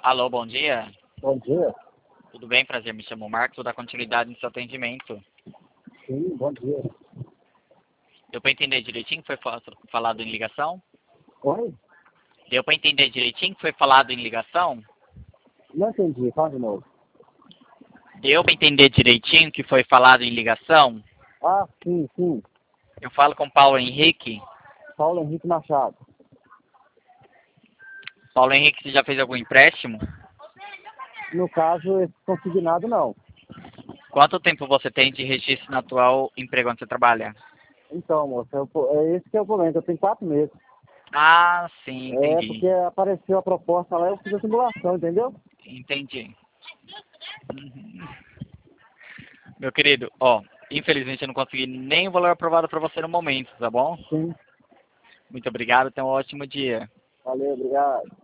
Alô, bom dia. Bom dia. Tudo bem? Prazer, me chamo Marcos, vou dar continuidade no seu atendimento. Sim, bom dia. Deu para entender direitinho que foi falado em ligação? Oi? Deu para entender direitinho que foi falado em ligação? Não entendi, fala de novo. Deu para entender direitinho que foi falado em ligação? Ah, sim, sim. Eu falo com Paulo Henrique. Paulo Henrique Machado. Paulo Henrique, você já fez algum empréstimo? No caso, esse consignado não. Quanto tempo você tem de registro no atual emprego onde você trabalha? Então, moço, é esse que é o problema, eu tenho 4 meses. Ah, sim, É entendi. porque apareceu a proposta lá, eu fiz a simulação, entendeu? Entendi. Uhum. Meu querido, ó, infelizmente eu não consegui nem o valor aprovado para você no momento, tá bom? Sim. Muito obrigado, tenha um ótimo dia. Valeu, obrigado.